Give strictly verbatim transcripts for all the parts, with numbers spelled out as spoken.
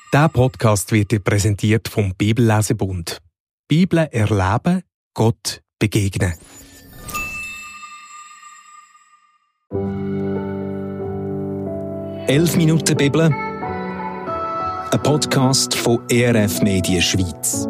Dieser Podcast wird dir präsentiert vom Bibellesebund. Bibel erleben, Gott begegnen. Elf Minuten Bibel, ein Podcast von E R F Medien Schweiz.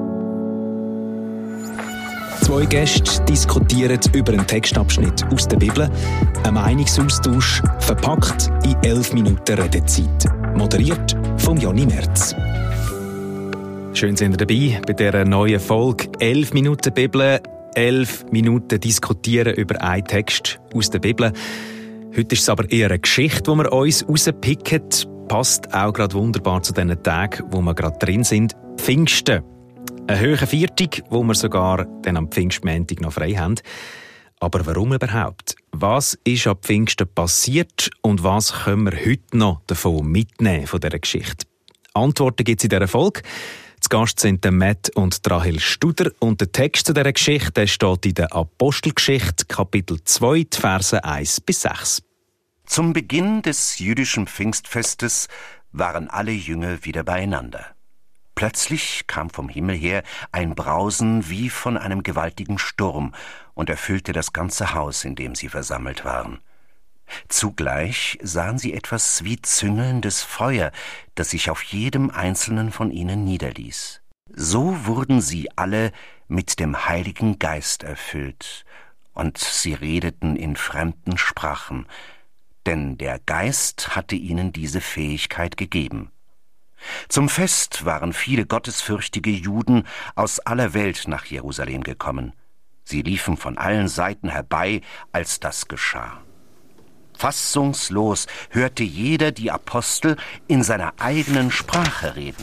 Zwei Gäste diskutieren über einen Textabschnitt aus der Bibel, ein Meinungsaustausch verpackt in elf Minuten Redezeit. Moderiert von Jonny Merz. Schön sind ihr dabei bei dieser neuen Folge elf Minuten Bibel, elf Minuten diskutieren über einen Text aus der Bibel. Heute ist es aber eher eine Geschichte, die wir uns rauspicken. Passt auch gerade wunderbar zu diesen Tagen, wo wir gerade drin sind. Pfingsten. Eine hohe Viertig, wo wir sogar dann am Pfingstmontag noch frei haben. Aber warum überhaupt? Was ist am Pfingsten passiert und was können wir heute noch davon mitnehmen, von dieser Geschichte? Antworten gibt es in dieser Folge. Zu Gast sind der Matt und Rahel Studer und der Text zu dieser Geschichte der steht in der Apostelgeschichte, Kapitel zwei, die Verse eins bis sechs. Zum Beginn des jüdischen Pfingstfestes waren alle Jünger wieder beieinander. Plötzlich kam vom Himmel her ein Brausen wie von einem gewaltigen Sturm und erfüllte das ganze Haus, in dem sie versammelt waren. Zugleich sahen sie etwas wie züngelndes Feuer, das sich auf jedem einzelnen von ihnen niederließ. So wurden sie alle mit dem Heiligen Geist erfüllt, und sie redeten in fremden Sprachen, denn der Geist hatte ihnen diese Fähigkeit gegeben. Zum Fest waren viele gottesfürchtige Juden aus aller Welt nach Jerusalem gekommen. Sie liefen von allen Seiten herbei, als das geschah. Fassungslos hörte jeder die Apostel in seiner eigenen Sprache reden.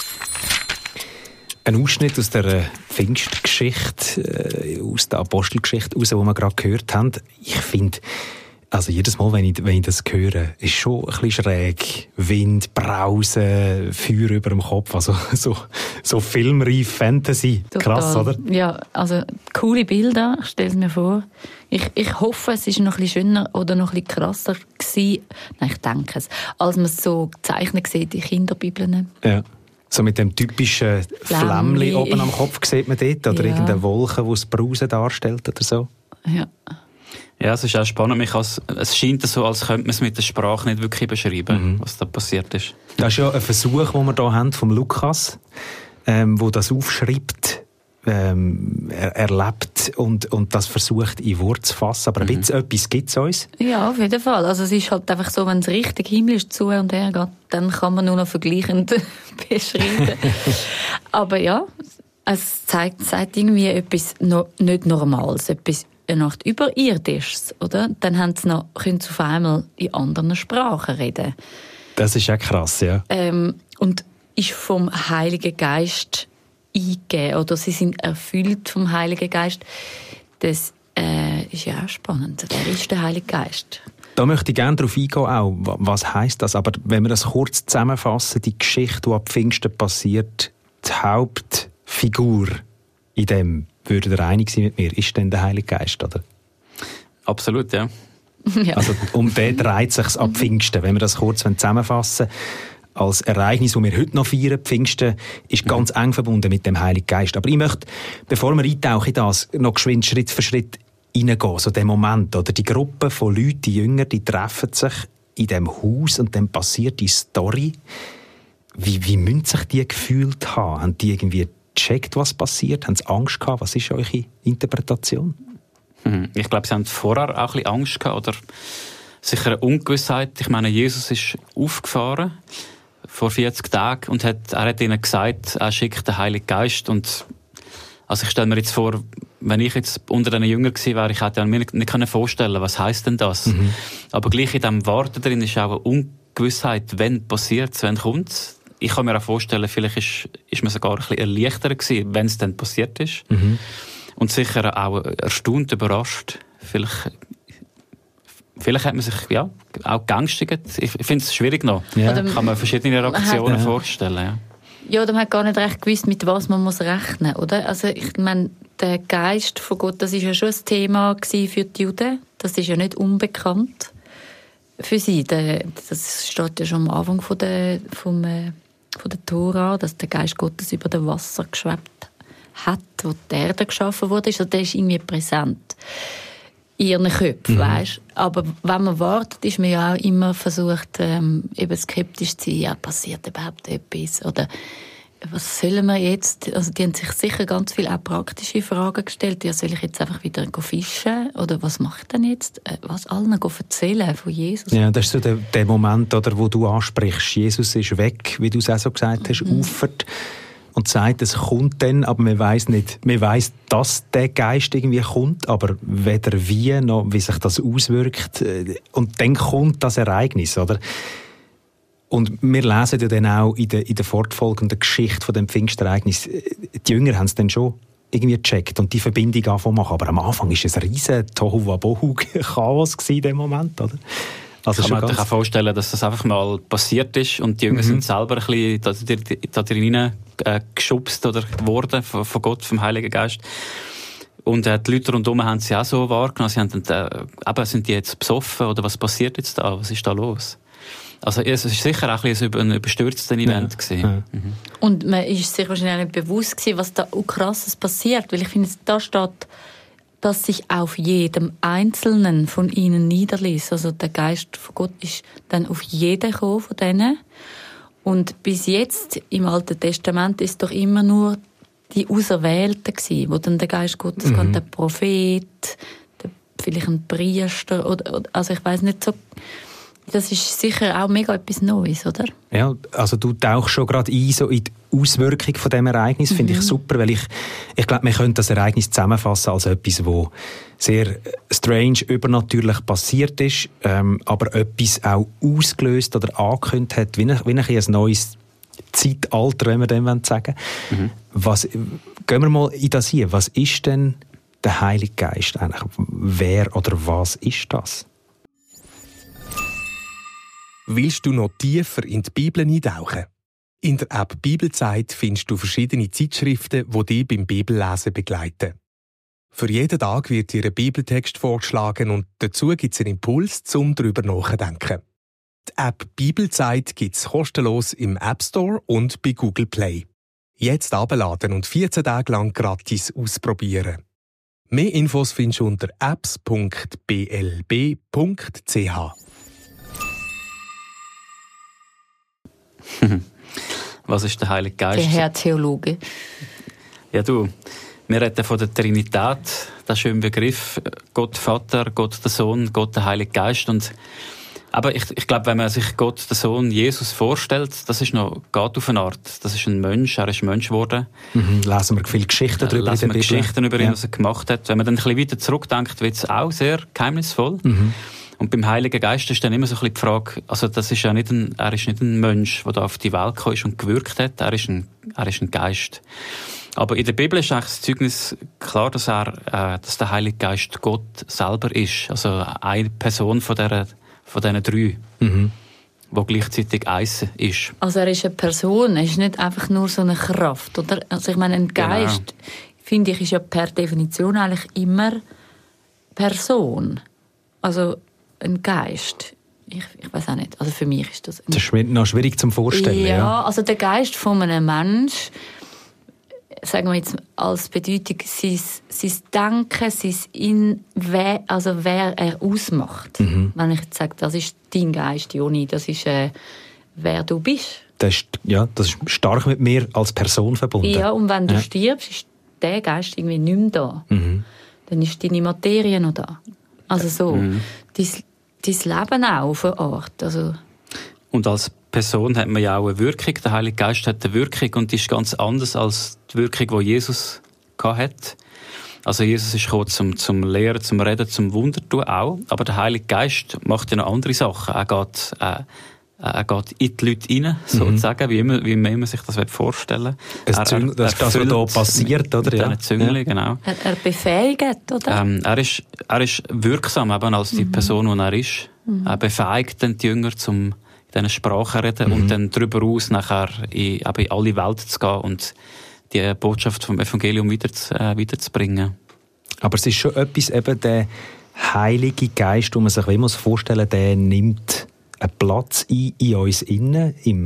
Ein Ausschnitt aus der Pfingstgeschichte, äh, aus der Apostelgeschichte, raus, die wir gerade gehört haben. Ich finde, also jedes Mal, wenn ich, wenn ich das höre, ist schon ein bisschen schräg. Wind, Brausen, Feuer über dem Kopf. Also so, so filmreif Fantasy. Total. Krass, oder? Ja, also coole Bilder, ich stelle es mir vor. Ich, ich hoffe, es war noch ein bisschen schöner oder noch ein bisschen krasser gewesen. Nein, ich denke es. Als man es so gezeichnet sieht in Kinderbibeln. Ja. So mit dem typischen Flämmli oben am Kopf sieht man dort. Oder ja. Irgendeine Wolke, die das Brausen darstellt oder so. Ja. Ja, es ist auch spannend. Mich als, es scheint so, als könnte man es mit der Sprache nicht wirklich beschreiben, mhm. was da passiert ist. Das ist ja ein Versuch, den wir hier haben vom Lukas, ähm, wo das aufschreibt, ähm, er, erlebt und, und das versucht in Worte zu fassen. Aber ein mhm. bisschen etwas gibt es uns. Ja, auf jeden Fall. Also es ist halt einfach so, wenn es richtig himmlisch zu und her geht, dann kann man nur noch vergleichend beschreiben. Aber ja, es zeigt, zeigt irgendwie etwas no, nicht Normales, etwas eine Nacht überirdisches, oder? Dann haben sie noch, können sie auf einmal in anderen Sprachen reden. Das ist ja krass, ja. Ähm, und ist vom Heiligen Geist eingegeben, oder sie sind erfüllt vom Heiligen Geist. Das äh, ist ja auch spannend. Wer ist der Heilige Geist? Da möchte ich gerne darauf eingehen, auch, was heisst das? Aber wenn wir das kurz zusammenfassen, die Geschichte, die ab Pfingsten passiert, die Hauptfigur in dem, würde ihr einig sein mit mir, ist denn der Heilige Geist, oder? Absolut, ja. ja. Also um den dreht es sich ab Pfingsten. Wenn wir das kurz zusammenfassen, als Ereignis, das wir heute noch feiern, Pfingsten, ist ganz eng verbunden mit dem Heiligen Geist. Aber ich möchte, bevor wir eintauchen in das, noch geschwind Schritt für Schritt reingehen, so den Moment, oder die Gruppe von Leuten, die Jünger, die treffen sich in diesem Haus und dann passiert die Story. Wie, wie müssen sich die gefühlt haben? Haben die irgendwie gecheckt, was passiert? Haben sie Angst gehabt? Was ist eure Interpretation? Ich glaube, sie haben vorher auch ein bisschen Angst gehabt, oder sicher eine Ungewissheit. Ich meine, Jesus ist aufgefahren vor vierzig Tagen und hat, er hat ihnen gesagt, er schickt den Heiligen Geist. Und also ich stelle mir jetzt vor, wenn ich jetzt unter den Jüngern gewesen wäre, ich hätte mir nicht, nicht vorstellen können, was heisst denn das? Mhm. Aber gleich in diesem Warten drin ist auch eine Ungewissheit, wenn passiert es, wenn kommt es. Ich kann mir auch vorstellen, vielleicht ist, ist man sogar ein bisschen erleichtert gewesen, wenn es dann passiert ist. Mhm. Und sicher auch erstaunt, überrascht. Vielleicht, vielleicht hat man sich ja, auch geängstigt. Ich finde es schwierig noch. Ja. Oder kann man verschiedene Reaktionen hat, vorstellen. Ja. ja, oder man hat gar nicht recht gewusst, mit was man muss rechnen muss. Also ich meine, der Geist von Gott, das war ja schon ein Thema für die Juden. Das ist ja nicht unbekannt für sie. Das steht ja schon am Anfang von der, vom von der Tora, dass der Geist Gottes über dem Wasser geschwebt hat, wo die Erde geschaffen wurde. Also der ist irgendwie präsent in ihren Köpfen, mhm. weißt? Aber wenn man wartet, ist man ja auch immer versucht, ähm, eben skeptisch zu sein, ja, passiert überhaupt etwas? Oder was sollen wir jetzt? Also die haben sich sicher ganz viele auch praktische Fragen gestellt. Ja, soll ich jetzt einfach wieder fischen? Oder was mache ich denn jetzt? Was allen erzählen von Jesus? Ja, das ist so der, der Moment, oder, wo du ansprichst. Jesus ist weg, wie du es auch so gesagt hast, mhm. ufert und sagt, es kommt dann, aber man weiss nicht, man weiss, dass der Geist irgendwie kommt, aber weder wie noch wie sich das auswirkt. Und dann kommt das Ereignis, oder? Und wir lesen ja dann auch in der, in der fortfolgenden Geschichte von dem Pfingstereignis, die Jünger haben es dann schon irgendwie gecheckt und die Verbindung anfangen machen. Aber am Anfang war es ein riesen Tohu-Wabohu-Chaos in dem Moment, oder? Also kann man sich auch vorstellen, dass das einfach mal passiert ist und die Jünger mhm. sind selber ein bisschen da drin äh, geschubst oder geworden von, von Gott, vom Heiligen Geist. Und äh, die Leute rundherum haben sie auch so wahrgenommen. Sie haben dann, äh, eben, sind die jetzt besoffen oder was passiert jetzt da? Was ist da los? Also es war sicher auch ein, ein überstürztes Event. Ja. Ja. Mhm. Und man ist sich wahrscheinlich nicht bewusst gewesen, was da auch Krasses passiert. Weil ich finde, da steht, dass sich auf jedem Einzelnen von ihnen niederließ. Also der Geist von Gott ist dann auf jeden gekommen von denen. Und bis jetzt im Alten Testament ist doch immer nur die Auserwählten gewesen, wo dann der Geist Gottes mhm. kann, der Prophet, der, vielleicht ein Priester oder, oder also ich weiss nicht so. Das ist sicher auch mega etwas Neues, oder? Ja, also du tauchst schon gerade ein so in die Auswirkung von diesem Ereignis, finde mhm. ich super, weil ich, ich glaube, wir können das Ereignis zusammenfassen als etwas, wo sehr strange, übernatürlich passiert ist, ähm, aber etwas auch ausgelöst oder angekündigt hat, wie ein, wie ein, ein neues Zeitalter, wenn wir dem sagen wollen. Mhm. Was, gehen wir mal in das hier. Was ist denn der Heilige Geist eigentlich? Wer oder was ist das? Willst du noch tiefer in die Bibel eintauchen? In der App Bibelzeit findest du verschiedene Zeitschriften, die dich beim Bibellesen begleiten. Für jeden Tag wird dir ein Bibeltext vorgeschlagen und dazu gibt es einen Impuls, um darüber nachzudenken. Die App Bibelzeit gibt es kostenlos im App Store und bei Google Play. Jetzt abladen und vierzehn Tage lang gratis ausprobieren. Mehr Infos findest du unter apps punkt b l b punkt c h. Was ist der Heilige Geist? Der Herr Theologe. Ja, du, wir reden von der Trinität, das ist ein Begriff. Gott Vater, Gott der Sohn, Gott der Heilige Geist. Und, aber ich, ich glaube, wenn man sich Gott der Sohn Jesus vorstellt, das ist noch geht auf eine Art. Das ist ein Mensch, er ist Mensch geworden. Mhm, lesen wir viele Geschichten darüber. Lesen wir Geschichten über ihn, ja. was er gemacht hat. Wenn man dann ein bisschen weiter zurückdenkt, wird es auch sehr geheimnisvoll. Mhm. Und beim Heiligen Geist ist dann immer so ein bisschen die Frage, also das ist ja nicht ein, er ist nicht ein Mensch, der da auf die Welt gekommen ist und gewirkt hat, er ist ein, er ist ein Geist. Aber in der Bibel ist eigentlich das Zeugnis klar, dass er, äh, dass der Heilige Geist Gott selber ist, also eine Person von dieser, von diesen drei, mhm. die gleichzeitig eins ist. Also er ist eine Person, er ist nicht einfach nur so eine Kraft, oder? Also ich meine, ein Geist, genau. finde ich, ist ja per Definition eigentlich immer Person. Also ein Geist. Ich, ich weiß auch nicht. Also für mich ist das... Das ist noch schwierig zum Vorstellen. Ja, ja, also der Geist von einem Mensch, sagen wir jetzt als Bedeutung, sein, sein Denken, sein in, wer, also wer er ausmacht. Mhm. Wenn ich jetzt sage, das ist dein Geist, Joni, das ist äh, wer du bist. Das ist, ja, das ist stark mit mir als Person verbunden. Ja, und wenn du ja. stirbst, ist der Geist irgendwie nicht mehr da. Mhm. Dann ist deine Materie noch da. Also so, mhm. dein, dein Leben auch auf eine Art. Also. Und als Person hat man ja auch eine Wirkung. Der Heilige Geist hat eine Wirkung und die ist ganz anders als die Wirkung, die Jesus hatte. Also Jesus ist gekommen zum, zum Lehren, zum Reden, zum Wundertun auch. Aber der Heilige Geist macht ja noch andere Sachen. Er geht, äh, er geht in die Leute rein, sozusagen, mhm. wie, immer, wie man immer sich das vorstellen will. Das ist das, was hier passiert, oder? Ja. Züngli, ja. Genau. Er, er befähigt, oder? Ähm, er, ist, er ist wirksam, eben als die mhm. Person, die er ist. Mhm. Er befähigt dann die Jünger, zum in diesen Sprachen zu reden mhm. und dann darüber aus nachher in, eben in alle Welt zu gehen und die Botschaft vom Evangelium wieder zu, äh, weiterzubringen. Aber es ist schon etwas, eben der Heilige Geist, den man sich wie muss vorstellen, der nimmt einen Platz ein in uns innen, im,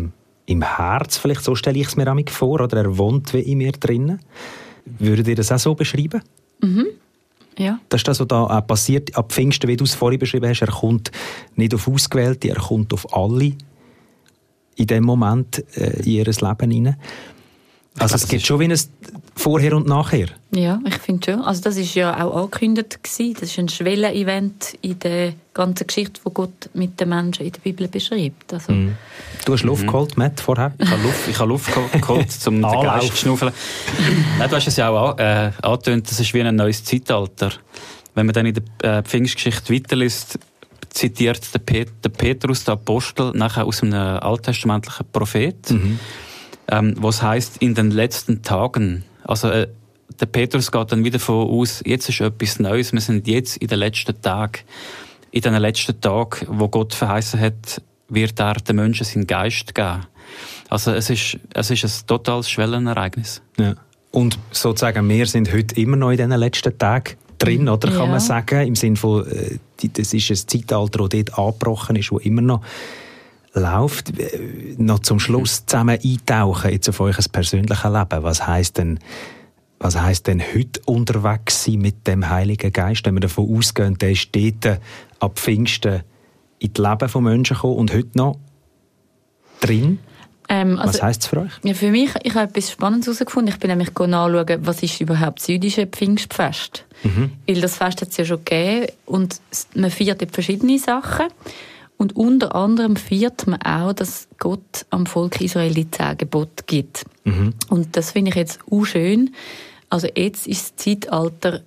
im Herz, vielleicht so stelle ich es mir manchmal vor, oder er wohnt wie in mir drinnen. Würdet ihr das auch so beschreiben? Mhm. Ja. Das ist das, was da auch passiert ab Pfingsten, wie du es vorhin beschrieben hast. Er kommt nicht auf Ausgewählte, er kommt auf alle in dem Moment äh, in ihr Leben hinein. Also es gibt schon wie ein Vorher und Nachher. Ja, ich finde schon. Also das war ja auch angekündigt gewesen. Das ist ein Schwellen-Event in der ganzen Geschichte, die Gott mit den Menschen in der Bibel beschreibt. Also mm. Du hast Luft mhm. geholt, Matt, vorher? Ich habe Luft, ich habe Luft geholt, um den Geist zu schnuffeln. Nein, du hast es ja auch äh, angetönt, das ist wie ein neues Zeitalter. Wenn man dann in der äh, Pfingstgeschichte weiterliest, zitiert der, Pet- der Petrus, der Apostel, nachher aus einem alttestamentlichen Prophet, mhm. ähm, was heisst, in den letzten Tagen. Also äh, der Petrus geht dann wieder davon aus, jetzt ist etwas Neues, wir sind jetzt in den letzten Tagen. In den letzten Tagen, wo Gott verheißen hat, wird er den Menschen seinen Geist geben. Also es ist, es ist ein totales Schwellenereignis. Ja. Und sozusagen, wir sind heute immer noch in diesen letzten Tagen drin, oder, kann ja. man sagen, im Sinne von, das ist ein Zeitalter, das dort angebrochen ist, das immer noch läuft. Noch zum Schluss zusammen eintauchen jetzt auf euer persönliches Leben. Was heisst denn, was heisst denn heute unterwegs sein mit dem Heiligen Geist, wenn wir davon ausgehen, der ist dort ab Pfingsten in das Leben von Menschen gekommen und heute noch drin? Ähm, also, was heisst es für euch? Ja, für mich, ich habe etwas Spannendes herausgefunden. Ich bin nämlich nachschauen, was ist überhaupt das jüdische Pfingstfest? Mhm. Weil das Fest hat es ja schon gegeben und man feiert verschiedene Sachen. Und unter anderem feiert man auch, dass Gott am Volk Israel die zehn Gebote gibt. Mhm. Und das finde ich jetzt auch schön. Also jetzt ist das Zeitalter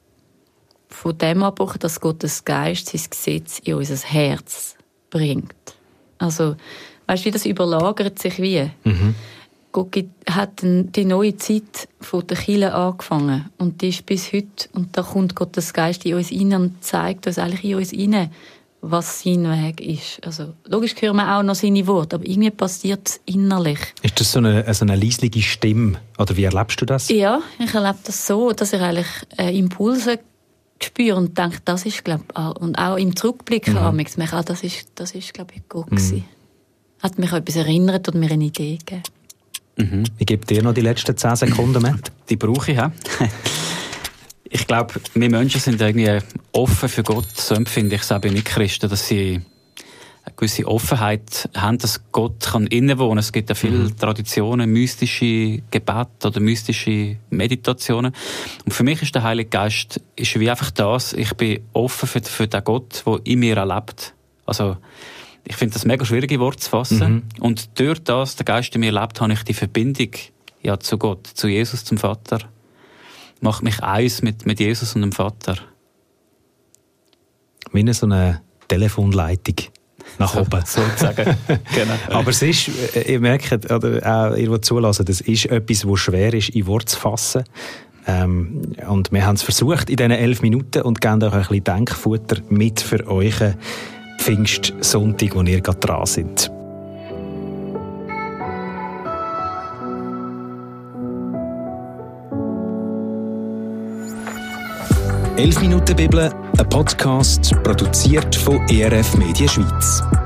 von dem abgebrochen, dass Gottes Geist sein Gesetz in unser Herz bringt. Also, weißt du, wie das überlagert sich wie? Mhm. Gott hat die neue Zeit von der Kirche angefangen und die ist bis heute. Und da kommt Gottes Geist in uns rein und zeigt uns eigentlich in uns rein, was sein Weg ist. Also, logisch hören wir auch noch seine Worte, aber irgendwie passiert es innerlich. Ist das so eine, so eine leisliche Stimme? Oder wie erlebst du das? Ja, ich erlebe das so, dass ich eigentlich äh, Impulse spüre und denke, das ist, glaube ich, und auch im Zurückblick mhm. habe ich gemerkt, ah, das ist, das ist, glaube ich, Gott gewesen. Mhm. Hat mich an etwas erinnert und mir eine Idee gegeben. Mhm. Ich gebe dir noch die letzten zehn Sekunden mit. Die brauche ich, ja. Ich glaube, wir Menschen sind irgendwie offen für Gott. So empfinde ich es auch bei Nicht-Christen, dass sie eine gewisse Offenheit haben, dass Gott kann innenwohnen. Es gibt ja viele mhm. Traditionen, mystische Gebete oder mystische Meditationen. Und für mich ist der Heilige Geist ist wie einfach das, ich bin offen für, für den Gott, der in mir lebt. Also, ich finde das mega schwierig in Worte zu fassen. Mhm. Und durch das, der Geist in mir lebt, habe ich die Verbindung ja, zu Gott, zu Jesus, zum Vater. Macht mich eins mit, mit Jesus und dem Vater. Wie so eine Telefonleitung nach so, oben. Sozusagen. Genau. Aber es ist, ihr merkt, oder auch ihr, die zulassen, das ist etwas, das schwer ist, in Worte zu fassen. Ähm, und wir haben es versucht in diesen elf Minuten und geben euch ein bisschen Denkfutter mit für euren Pfingstsonntag, wo ihr gerade dran seid. elf Minuten Bibel, ein Podcast, produziert von E R F Media Schweiz.